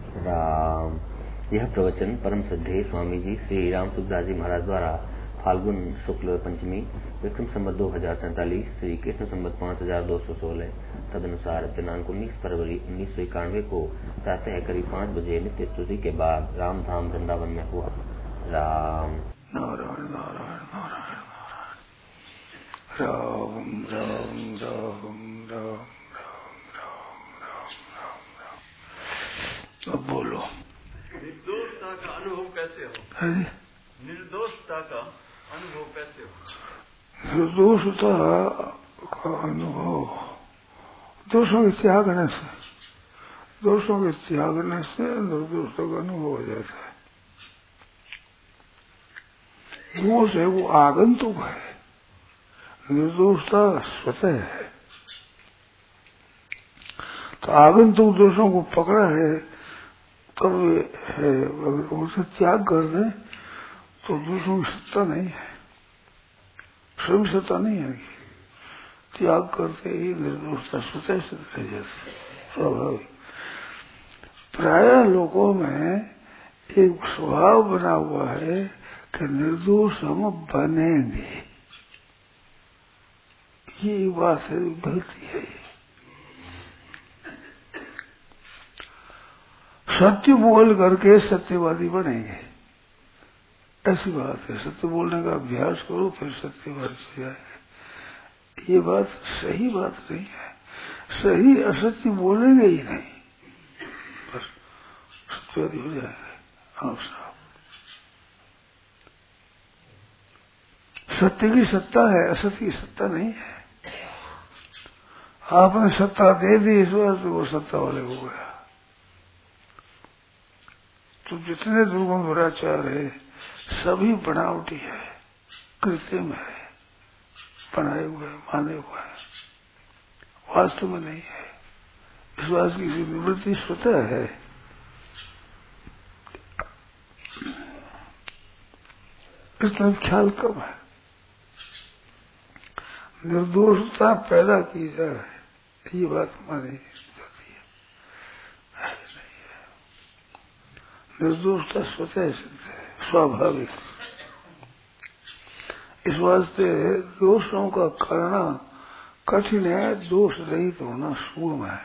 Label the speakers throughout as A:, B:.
A: राम। यह प्रवचन परम श्रद्धेय स्वामी जी श्री राम सुखदास जी महाराज द्वारा फाल्गुन शुक्ल पंचमी विक्रम संवत 2047 श्री कृष्ण संवत 5216 तदनुसार दिनांक 19 फरवरी 1991 को प्रातः करीब 5 बजे नित्य स्तुति के बाद रामधाम वृंदावन में हुआ। राम
B: नारायण नारायण नारायण राम राम राम राम अब बोलो।
C: निर्दोषता का अनुभव कैसे हो? निर्दोषता का अनुभव कैसे हो?
B: निर्दोषता का अनुभव दोषों के त्यागने से, दोषों के त्यागने से निर्दोषता का अनुभव हो जाता है। दोष है वो आगंतुक है, निर्दोषता स्वतः है। तो आगंतुक दोषों को पकड़ा है तब है, अगर उसे त्याग कर दे तो दोषों की सत्ता नहीं है, स्वयं सत्ता नहीं है। त्याग करते ही निर्दोषता स्वतः सिद्ध रह जाती, स्वाभाविक। प्राय लोगों में एक स्वभाव बना हुआ है कि निर्दोष हम बनेंगे, ये बात है, गलती है। सत्य बोल करके सत्यवादी बनेंगे, ऐसी बात है। सत्य बोलने का अभ्यास करो फिर सत्यवादी हो जाएगा, ये बात सही बात नहीं है। सही असत्य बोलेंगे ही नहीं, बस सत्यवादी हो जाएंगे। आप साहब, सत्य की सत्ता है, असत्य की सत्ता नहीं है। आपने सत्ता दे दी इस बात से वो सत्ता वाले हो गया। तो जितने दुर्गुण दुराचार है सभी बनावटी है, कृत्रिम है, बनाए हुए माने हुए है, वास्तव में नहीं है। इस बात की निवृत्ति स्वतः है। इस तरफ ख्याल कम है। निर्दोषता पैदा की जाए ये बात मानी जाती है, नहीं है। निर्दोषता स्वतः सिद्ध है, स्वाभाविक। इस वास्ते दोषों का करना कठिन है, दोष रहित होना सुगम है।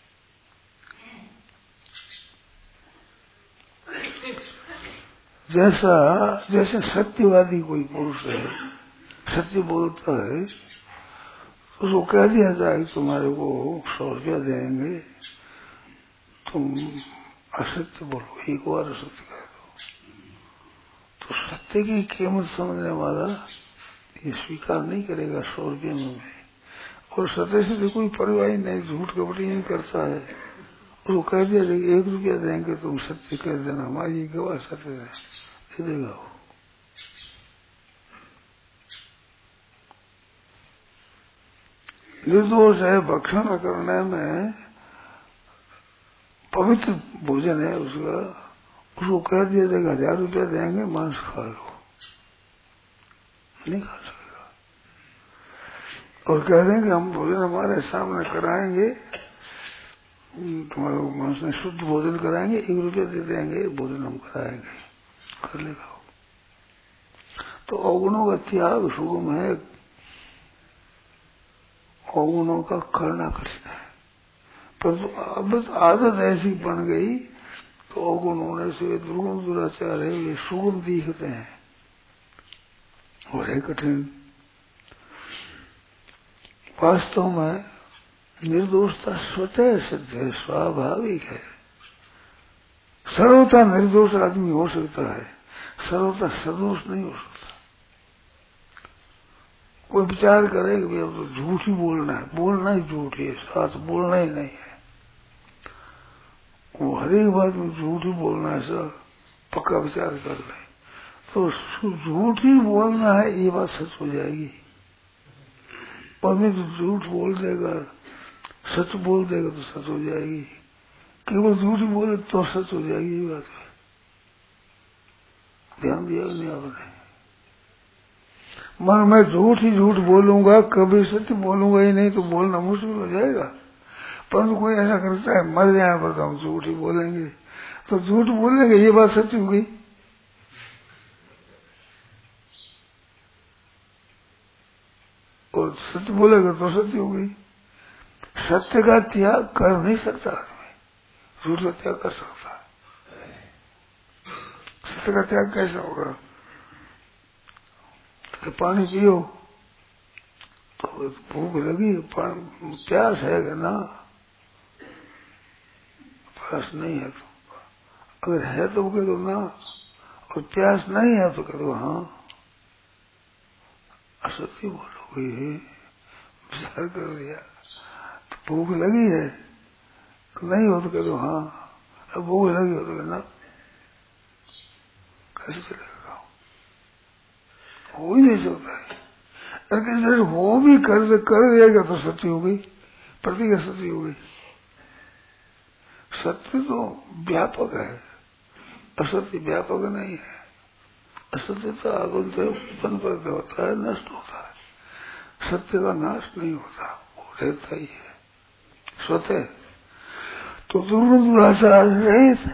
B: जैसे सत्यवादी कोई पुरुष है, सत्य बोलता है, उसको कह दिया जाए तुम्हारे को 100 रुपया देंगे, तुम असत्य बोलो, एक बार असत्य कह दो, तो सत्य की कीमत समझने वाला ये स्वीकार नहीं करेगा 100 रुपये में। और सत्य से भी कोई परवाह नहीं, झूठ कपटी नहीं करता है। उसको कह दिया जाए 1 रुपया देंगे, तुम सत्य कह देना, हमारी गवाह सत्य दे देगा वो। निर्दोष है, भक्षण करने में पवित्र भोजन है उसका, उसको कह दिया जाएगा 1000 रुपया देंगे, मांस खा लो, नहीं खा सकेगा। और कह देंगे हम भोजन हमारे सामने कराएंगे, तुम्हारे मांस में शुद्ध भोजन कराएंगे, 1 रुपया दे देंगे, भोजन हम कराएंगे, कर लेगा। तो अवगुणों का त्याग सुगम है, अवगुणों का करना कठिन है। परंतु अब आदत ऐसी बन गई तो अवगुण होने से दुर्गुण दुराचार है, ये सुगम दिखते हैं और है कठिन। वास्तव में निर्दोषता स्वतः सिद्ध है, स्वाभाविक है। सर्वथा निर्दोष आदमी हो सकता है, सर्वथा सदोष नहीं हो सकता। कोई विचार करे कि अब तो झूठ ही बोलना है, बोलना ही झूठ है, साथ बोलना ही नहीं है, वो हर एक बात में झूठ ही बोलना है, सर पक्का विचार कर ले तो झूठ ही बोलना है, ये बात सच हो जाएगी। और मैं तो झूठ बोल देगा, सच बोल देगा तो सच हो जाएगी। केवल झूठ ही बोले तो सच हो जाएगी, ये बात है। ध्यान दिया नहीं आपने? मन मैं झूठ ही झूठ बोलूंगा, कभी सत्य बोलूंगा ही नहीं, तो बोलना मुश्किल हो जाएगा। परंतु कोई ऐसा करता है मर जाए पर तो हम झूठ ही बोलेंगे, तो झूठ बोलेंगे ये बात सच हो गई। और सच बोलेगा तो सत्य हो गई। सत्य का त्याग कर नहीं सकता आदमी, झूठ का त्याग कर सकता है। सत्य का त्याग कैसा होगा? तो पानी पियो तो भूख लगी, प्यास है कि ना? प्यास नहीं है तो, अगर है तो कह दो ना, और प्यास नहीं है तो कह दो हाँ। असत्य बोलोगे, विचार कर दिया तो भूख लगी है, नहीं हो तो कह दो हाँ, अब भूख लगी हो तो कहना कैसे चलेगा? हो ही नहीं सकता है। अगर वो भी कर देगा तो सत्य हो गई, प्रतिज्ञा सत्य हो गई। सत्य तो व्यापक है, असत्य व्यापक नहीं है। असत्य तो आगुन से उत्पन्न पैदा होता है, नष्ट होता है। सत्य का नाश नहीं होता, वो रहता ही है स्वतः। तो दुराचार रहित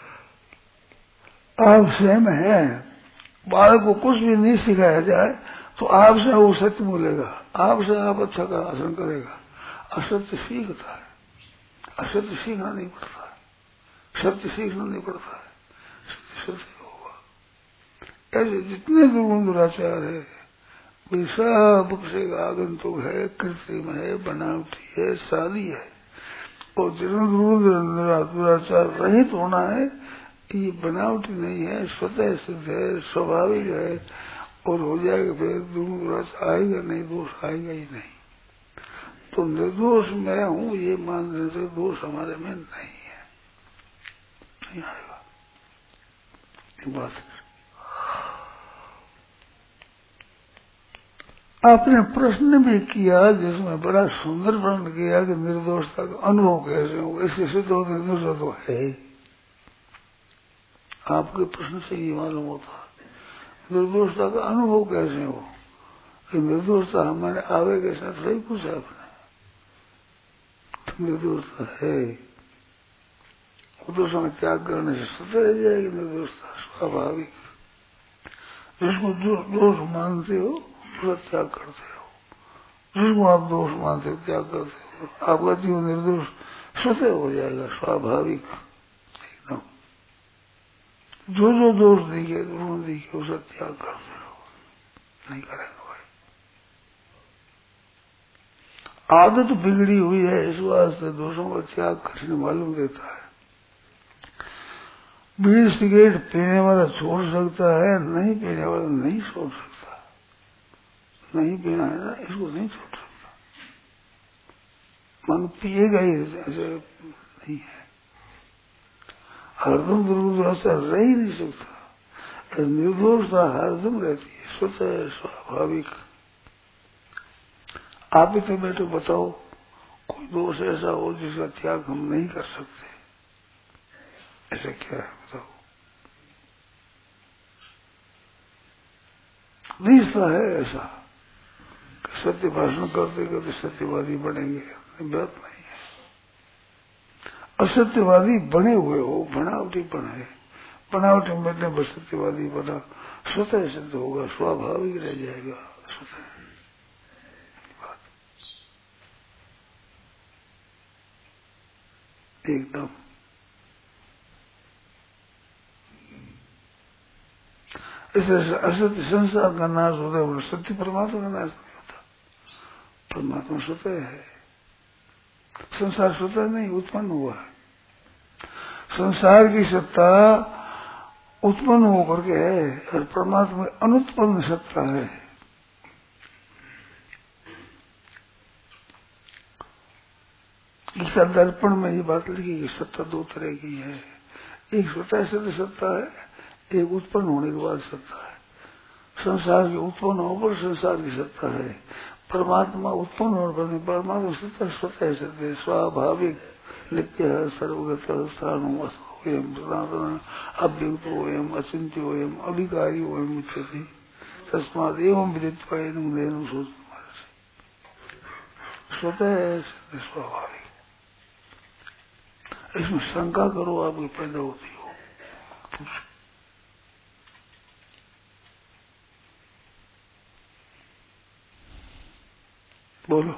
B: आप स्वयं है। बालक को कुछ भी नहीं सिखाया जाए तो आपसे वो सत्य बोलेगा, आपसे आप अच्छा का आचरण करेगा। असत्य सीखता है, असत्य सीखना नहीं पड़ता है, सत्य सीखना नहीं पड़ता है, सत्य होगा। ऐसे जितने दुराचार है वे सब से आगंतुक है, कृत्रिम है, बनावटी है, सादी है। और जितना दुराचार रहित होना है, ये बनावटी नहीं है, स्वतः सिद्ध है, स्वाभाविक है। और हो जाएगा फिर दोष आएगा नहीं, दोष आएगा ही नहीं। तो निर्दोष मैं हूं ये मानने से दोष हमारे में नहीं है, नहीं आएगा। ये बात है। आपने प्रश्न भी किया जिसमें बड़ा सुंदर प्रश्न किया कि निर्दोषता का अनुभव कैसे हो, इससे सिद्ध हो निर्दोषता तो है। आपके प्रश्न से ये मालूम होता निर्दोषता का अनुभव कैसे हो, कि निर्दोषता हमारे आवे के साथ थोड़ी पूछा आपने। तो निर्दोषता है, दोषों में त्याग करने से स्वतः रह जाएगी निर्दोषता, स्वाभाविक। जिसको दोष मानते हो उसका त्याग करते हो, जिसको आप दोष मानते हो त्याग करते हो, आपका जीवन निर्दोष स्वतः हो जाएगा, स्वाभाविक एकदम। जो दोष दिखे, गुण दिखे, उसका त्याग करते रहो, नहीं करेंगे भाई। आदत बिगड़ी हुई है, इस वास्ते दोषों का त्याग कठिन मालूम देता है। बीड़ी सिगरेट पीने वाला छोड़ सकता है, नहीं पीने वाला नहीं छोड़ सकता। नहीं पीना है ना, इसको नहीं छोड़ सकता। मन पिएगा ही, ऐसे नहीं है। हरदम दुर्दशा रह ही नहीं सकता। निर्दोषता हरदम रहती है, स्वतः स्वाभाविक। आप ही तो बैठो बताओ कोई दोष ऐसा हो जिसका त्याग हम नहीं कर सकते, ऐसा क्या है बताओ? निष्ठा है ऐसा कि सत्य भाषण करते करते सत्यवादी बनेंगे, बात नहीं है। असत्यवादी बने हुए हो, बनावटी बने, बनावटी मिलने पर सत्यवादी बना, स्वतः सिद्ध होगा, स्वाभाविक रह जाएगा स्वतः। एकदम इसे असत्य संसार का नाश होता है, सत्य परमात्मा का नाश नहीं होता। परमात्मा स्वतः है, संसार स्वतः नहीं उत्पन्न हुआ है। संसार की सत्ता उत्पन्न होकर के है और परमात्मा अनुत्पन्न सत्ता है। गीता दर्पण में ये बात लिखी कि सत्ता दो तरह की है, एक स्वतः सिद्ध सत्ता है, एक उत्पन्न होने के बाद सत्ता है। संसार के उत्पन्न होने पर संसार की सत्ता है, परमात्मा उत्पन्न होने पर परमात्मा सत्ता स्वतः सिद्ध है, स्वाभाविक, नित्य है, सर्वगत स्थान सनातन अव्यक्तोयम अचिंत्योयम अभिकारियोयम उच्यते तस्मात् एवं विदित्वा एवं सोच स्वतः है, स्वाभाविक। इसमें शंका करो आपकी पैदा होती हो। बोलो।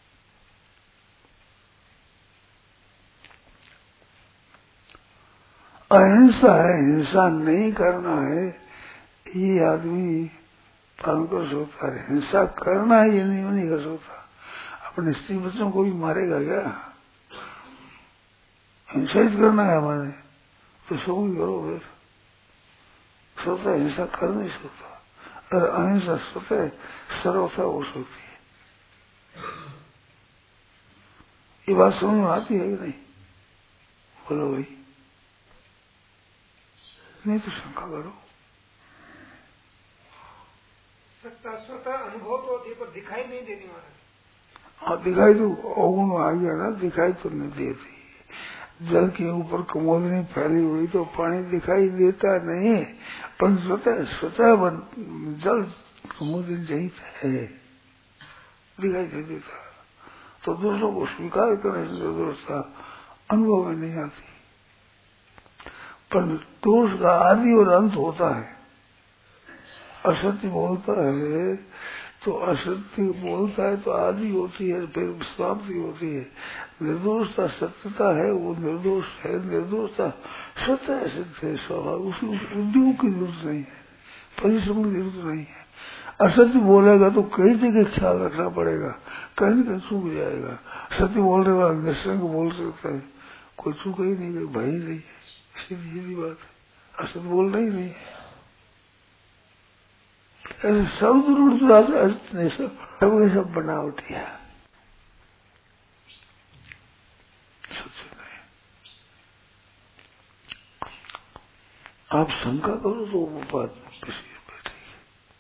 B: अहिंसा है, हिंसा नहीं करना है, ये आदमी पालन कर सकता है। हिंसा करना है ये नहीं कर सकता। अपने स्त्री बच्चों को भी मारेगा क्या? हिंसा ही करना है हमारे, तो सो भी करो फिर। स्वतः हिंसा कर नहीं सकता, और अहिंसा स्वतः सर्वथा हो सकती है। ये बात समझ में आती है कि नहीं? बोलो भाई। नहीं तो शंका करो।
D: सत्ता स्वतः अनुभव तो होती है पर दिखाई नहीं देती महाराज।
B: हाँ दिखाई तो अवगुण आ गया ना, दिखाई तो नहीं देती। जल के ऊपर कमोदनी फैली हुई तो पानी दिखाई देता नहीं, पर स्वतः जल कमोदनी जहित है, दिखाई नहीं देता। तो दूसरों को स्वीकार करने से दोषता अनुभव में नहीं आती। पर दोष का आदि और अंत होता है। असत्य बोलता है तो असत्य बोलता है तो आदि होती है, फिर समाप्ति होती है। निर्दोषता सत्यता है, वो निर्दोष है। निर्दोषता सत्य सिद्ध है, स्वभाव। उसकी उद्योग की जरूरत नहीं है, परिश्रम की जरूरत नहीं है। असत्य बोलेगा तो कई जगह ख्याल रखना पड़ेगा, कहीं न कहीं चूक जाएगा। सत्य बोलने वाला निश्चय को बोल सकता है, कोई चूक ही नहीं, कोई भय नहीं है। सीधी बात है, असत्य बोलना ही नहीं है। सब जरूरत नहीं, सब बनावटी है, सच नहीं। आप शंका करो तो वो बात बैठेगी,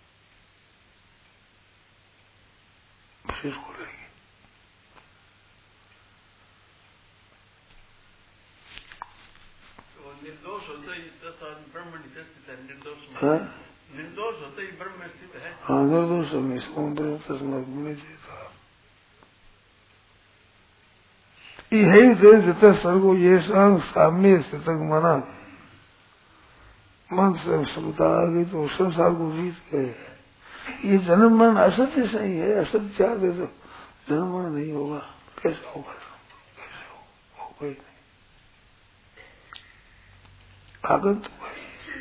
B: विशेष बोलेगी।
C: निर्दोष होता ही ब्रह्म स्थित है। निर्दोष होता ही ब्रह्म में स्थित है।
B: हाँ निर्दोष में समुद्र तस्मय था। यही थे जितना सर्गो ये संग साम्य स्थित मना, मन से क्षमता आ गई तो संसार को जीत गए। ये जन्म मन असत्य सही है, असत्य चाहते तो जन्म मन नहीं होगा। कैसे होगा? कैसे होगा ही नहीं। आगंतुक है।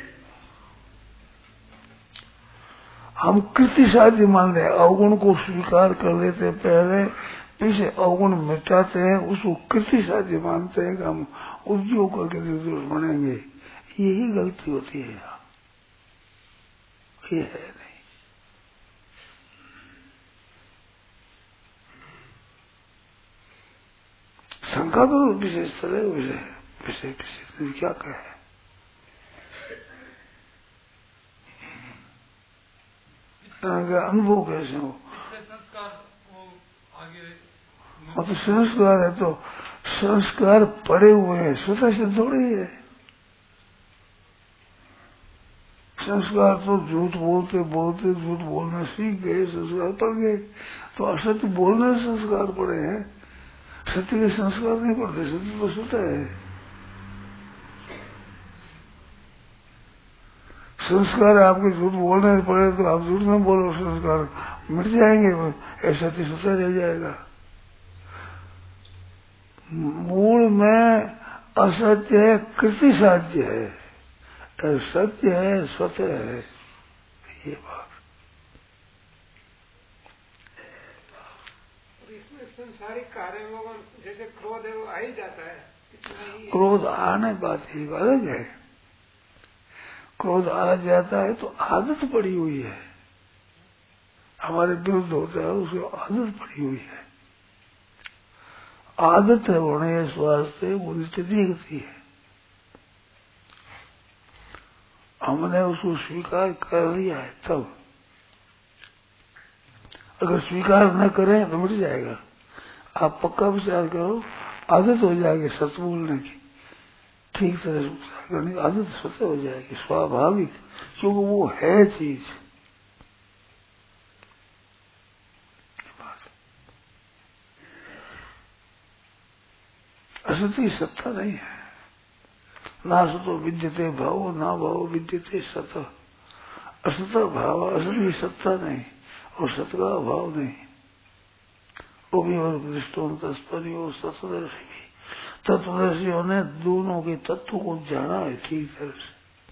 B: हम कृति साध्य मान रहे, अवगुण को स्वीकार कर लेते, पहले पीछे अवगुण मिटाते हैं, उसको कृति साध्य मानते हैं कि हम उद्योग करके निर्दोष बनेंगे। यही गलती होती है यहाँ, ये है नहीं। शंका तो विशेष तरह विषय क्या कहे। अनुभव कैसे हो? और तो संस्कार है, तो संस्कार पड़े हुए हैं, स्वतः से थोड़ी है। संस्कार तो झूठ बोलते बोलते झूठ बोलना सीख गए, संस्कार पड़ गए। तो असत्य बोलने से संस्कार पड़े हैं, सत्य के संस्कार नहीं पड़ते। सत्य तो स्वतः है। संस्कार आपके झूठ बोलने पड़े तो आप झूठ में बोलो, संस्कार मिट जाएंगे, ऐसा तो स्वतः रह जाएगा। मूल में असत्य है, कृति साध्य है, सत्य है, स्वतः है। ये बात
D: इसमें संसारिक कार्यों में जैसे क्रोध है वो आ ही जाता है।
B: क्रोध आने बात एक अलग है। क्रोध आ जाता है तो आदत पड़ी हुई है, हमारे विरुद्ध होता है, उसकी आदत पड़ी हुई है। आदत है होने इस वास्ते वो नित्य गति है। हमने उसको स्वीकार कर लिया है तब। अगर स्वीकार न करें तो मिट जाएगा। आप पक्का विचार करो, आदत हो जाएगी सच बोलने की, ठीक तरह से विचार करने की आदत स्वतः हो जाएगी, स्वाभाविक, क्योंकि वो है चीज। असत्य की सत्ता नहीं है। ना सतो विद्यते भाव, ना भाव विद्यते सत। असत भाव, असत की सत्ता नहीं और सत का अभाव नहीं। वो भी और दृष्टों तस्परी और सतदर्शी भी, तत्वदर्शियों ने दोनों के तत्व को जाना है ठीक तरह से।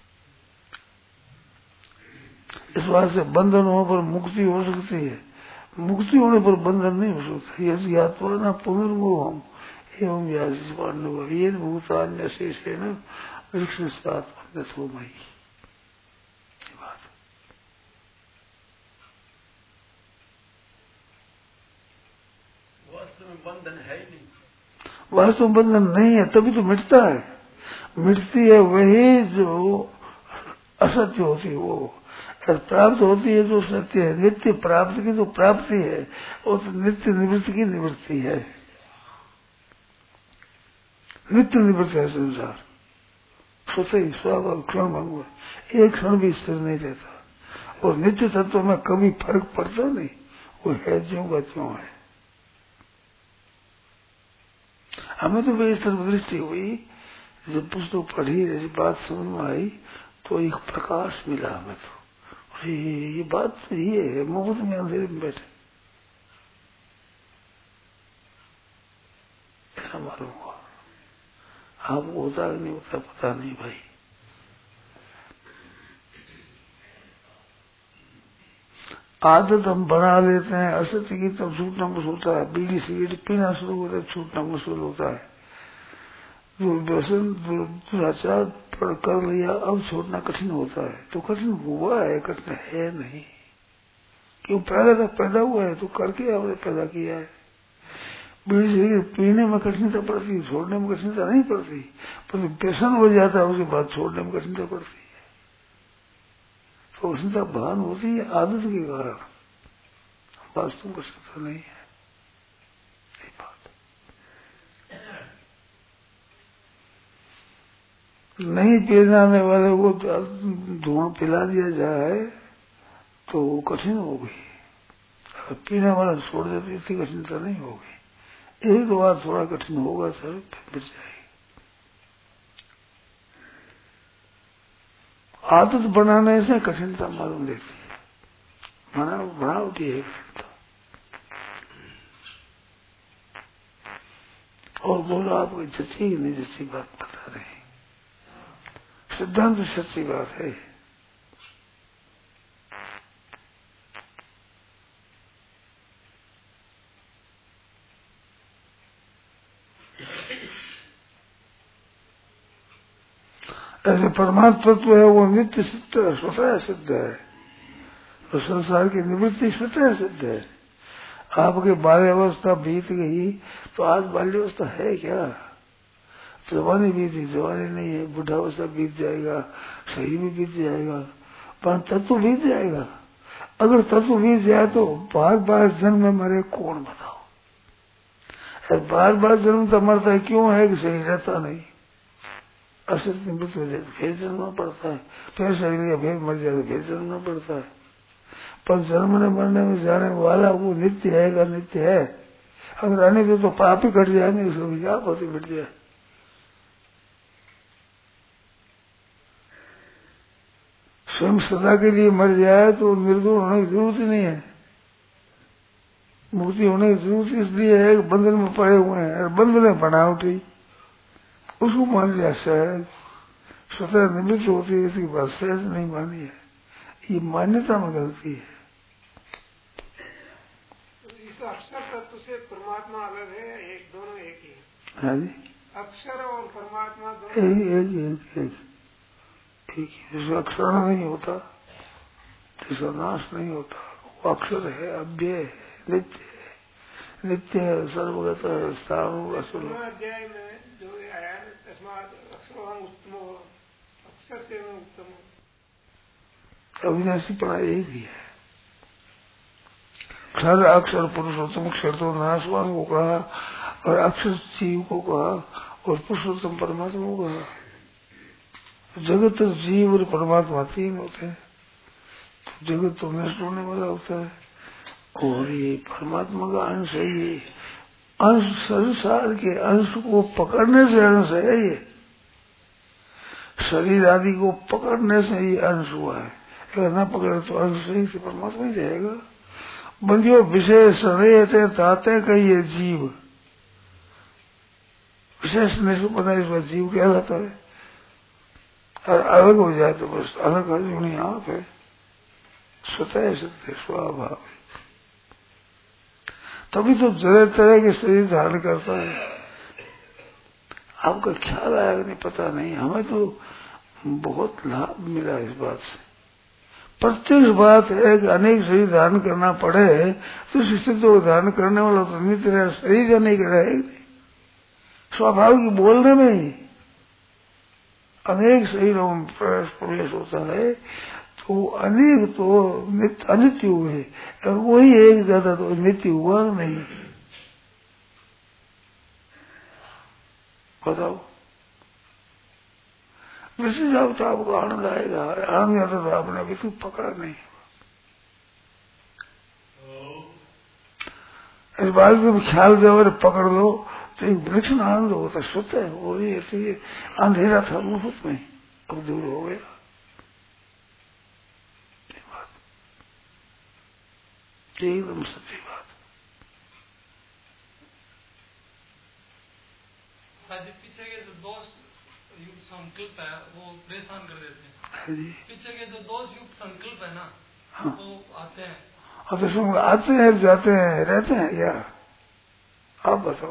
B: इस बात से बंधन होने पर मुक्ति हो सकती है, मुक्ति होने पर बंधन नहीं हो सकता। यदि आत्मा न पुनर्मोहम एवं व्यास पांडव ये भूतान्य शेषे न वृक्षात्मा मई।
C: वास्तव में बंधन है ही नहीं,
B: वास्तव में बंधन नहीं है, तभी तो मिटता है। मिटती है वही जो असत्य होती है वो, और प्राप्त होती है जो सत्य है। नित्य प्राप्त की जो प्राप्ति है वो तो नित्य निवृत्ति की निवृत्ति है। नित्य निवृत्ति है संसार, स्वतः ही स्वाभाविक क्षण भंगुर, एक क्षण भी स्थिर नहीं रहता। और नित्य तत्व में कभी फर्क पड़ता नहीं, वो है ज्यों का त्यों है। हमें तो इस तरफ दृष्टि हुई, जब पुस्तक पढ़ी, जैसी बात समझ में आई तो एक प्रकाश मिला हमें। तो ये बात ये है, मुफ्त में अंधेरे में बैठे ऐसा मालूम हुआ। आपको होता नहीं होता पता नहीं भाई। आदत हम बना लेते हैं असत्य की, तब छूटना मुश्किल होता है। बीड़ी सिगरेट पीना शुरू होता है, छूटना मुश्किल होता है। दुर्व्यसन दुराचार कर लिया, अब छोड़ना कठिन होता है। तो कठिन हुआ है, कठिन है नहीं। क्यों पैदा हुआ है तो करके आपने पैदा किया है। बीड़ी सिगरेट पीने में कठिनता पड़ती है, छोड़ने में कठिनता नहीं पड़ती, पर व्यसन हो जाता है उसके बाद छोड़ने में कठिनता पड़ती है। तो कठिनता भान होती है आदत के कारण, वास्तव में कठिनता नहीं है। नहीं पी जाने वाले को धुआं पिला दिया जाए तो वो कठिन होगी, अगर पीने वाला छोड़ दे तो इतनी कठिनता नहीं होगी। एक दो बार थोड़ा कठिन होगा सर, फिर जाएगी। आदत बनाने से कठिनता मालूम देती है, बनावटी है कठिनता। और बोलो आपको जच्ची नहीं जच्ची बात बता रहे, सिद्धांत सच्ची बात है। ऐसे परमात्म तत्व है वो नित्य सिद्ध है, स्वतः सिद्ध है, और संसार की निवृत्ति स्वतः सिद्ध है। आपके बाल्यावस्था बीत गई तो आज बाल्यावस्था है क्या? जवानी बीती, जवानी नहीं है। बुढ़ावस्था बीत जाएगा, शरीर भी बीत जाएगा, पर तत्व बीत जाएगा। अगर तत्व बीत जाए तो बार बार जन्म में मरे कौन बताओ? बार बार जन्म तो मरता है क्यों है कि शरीर रहता नहीं, असत निवृत्त हो जाए फिर जन्मना पड़ता है, फिर शरीर लिया फिर मर जाए फिर जन्मना पड़ता है। पर जन्मने मरने में जाने वाला वो नित्य है का नित्य है। अगर आने दे तो पाप ही कट जाएंगे, उसको भी क्या पति मिट जाए। स्वयं सदा के लिए मर जाए तो निर्दोष होने की जरूरत ही नहीं है। मुक्ति होने की जरूरत इसलिए है कि बंधन में पड़े हुए हैं, बंधन है बनावटी, उसको मान लिया सहज, स्वतः निमित्त होती है, इसकी बात सहज नहीं मानी है। ये मान्यता में गलती है।
D: इस अक्षर तत्व से परमात्मा अलग है, एक दोनों एक ही है?
B: हाँ जी,
D: अक्षर और परमात्मा दोनों
B: एक जिसका अक्षर नहीं होता, जिसका नाश नहीं होता, वो अक्षर है, अव्यय है, नित्य है, नित्य है, सर्वगत है, सार्वभौम।
D: अध्याय में जो आया तस्मात् अक्षरोहं उत्तमो, अक्षर से मैं उत्तम हूँ।
B: अविनाशी पढ़ा एक ही है। क्षर अक्षर पुरुषोत्तम, क्षर तो नाशवान को कहा और अक्षर जीव को कहा और पुरुषोत्तम परमात्मा को कहा। जगत जीव और परमात्मा तीन होते हैं। जगत तो नष्ट होने वाला होता है और ये परमात्मा का अंश है। ये अंश संसार के अंश को पकड़ने से अंश है। ये शरीर आदि को पकड़ने से ही अंश हुआ है, अगर न पकड़े तो अंश सही से परमात्मा ही रहेगा। बंदियों विशेष रहते ताते कहिए जीव, विशेष नहीं से पता इसका जीव कहलाता है, और अलग हो जाए तो बस अलग अर्जुनी आप है, स्वतः सत्य स्वभाव। तभी तो तरह तरह के शरीर धारण करता है। आपका ख्याल आया नहीं पता नहीं, हमें तो बहुत लाभ मिला इस बात से। प्रत्यक्ष बात है कि अनेक शरीर धारण करना पड़े तो स्थिति तो धारण करने वाला तो नित्य रहे, शरीर अनेक रहे, स्वाभाविक बोलने में ही अनेक शरीरों में प्रवेश होता है, तो अनेक तो अनित्य हुए और वही एक ज्यादा तो नित्य हुआ नहीं। बताओ, वैसे जाओ तो आपको आनंद आएगा, आनंद आता तो आपने अभी तो पकड़ा नहीं। इस बात जब ख्याल जब पकड़ लो तो एक विलक्षण आनंद होता, स्वतः है वो भी ऐसे ही अंधेरा था मुफ्त में, अब दूर हो गया। एकदम सच्ची बात।
D: पीछे के जो दोष युक्त संकल्प है वो परेशान कर देते हैं। पीछे के जो दोष युक्त संकल्प है ना, हाँ। वो आते हैं।
B: अब तो आते हैं जाते हैं रहते हैं यार, आप बताओ।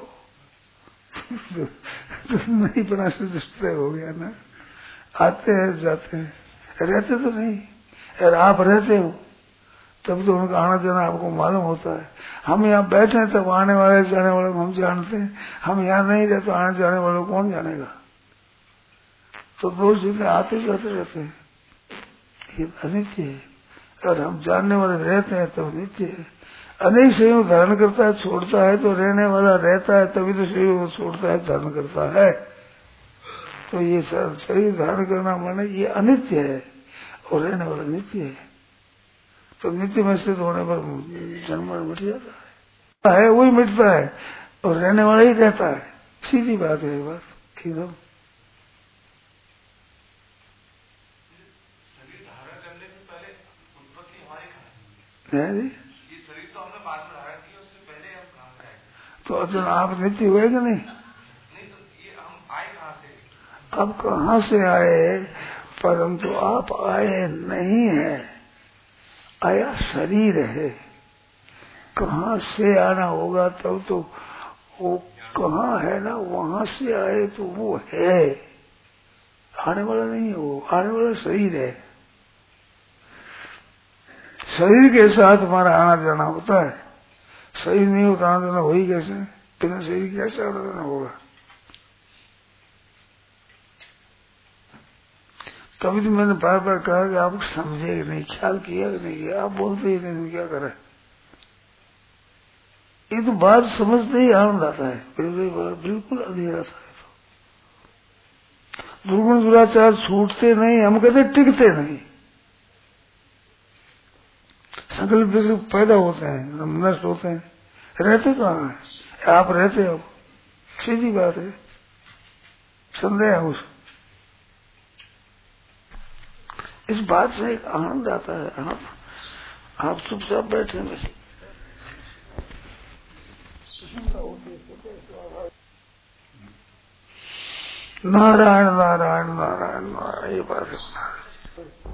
B: नहीं बना से दुष्ट हो गया ना, आते हैं जाते हैं, रहते तो नहीं। अगर आप रहते हो तब तो उनका आना जाना आपको मालूम होता है। हम यहाँ बैठे हैं तब आने वाले जाने वाले को हम जानते हैं, हम यहाँ नहीं रहते तो आने जाने वाले को कौन जानेगा। तो दोष जितने आते जाते रहते हैं, ये अनित्य है। अगर हम जानने वाले रहते हैं तब नित्य है। अनेक शरीरों को धारण करता है छोड़ता है, तो रहने वाला रहता है तभी तो शरीर को छोड़ता है धारण करता है। तो ये शरीर धारण करना माने ये अनित्य है और रहने वाला नित्य है। तो नित्य में स्थित होने पर जन्म मिट जाता है, वही मिटता है और रहने वाला ही रहता है। सीधी बात है, बस एकदम।
C: शरीर धारण करने से पहले उत्पत्ति हमारी कहाँ है? ये शरीर तो हमने बाद में धारण किया, उससे पहले हम कहाँ से आए?
B: तो अर्जुन आप नित्य हुए कि नहीं?
C: नहीं, तो ये हम आए कहाँ से?
B: आप कहाँ से आए? परंतु आप आए नहीं है, आया शरीर है। कहाँ से आना होगा तब तो वो कहाँ है ना, वहां से आए तो वो है, आने वाला नहीं है, वो आने वाला शरीर है। शरीर के साथ हमारा आना जाना होता है। शरीर नहीं होता आना जाना वही कैसे? बिना शरीर कैसे आना जाना होगा? तभी तो मैंने बार बार कहा कि आप समझे नहीं, ख्याल किया कि नहीं किया, आप बोलते ही नहीं, क्या करें। ये तो बात समझते ही आनंद आता है, बिल्कुल अंधेरा था। दुर्गुण दुराचार छूटते नहीं, हम कहते टिकते नहीं। संकल्प पैदा होते हैं, नष्ट होते हैं, रहते कहाँ है? आप रहते हो, सीधी बात है, संदेह है उस। इस बात से एक आनंद आता है। आप चुपचाप बैठे नहीं। नारायण नारायण नारायण नारायण, ये बात है।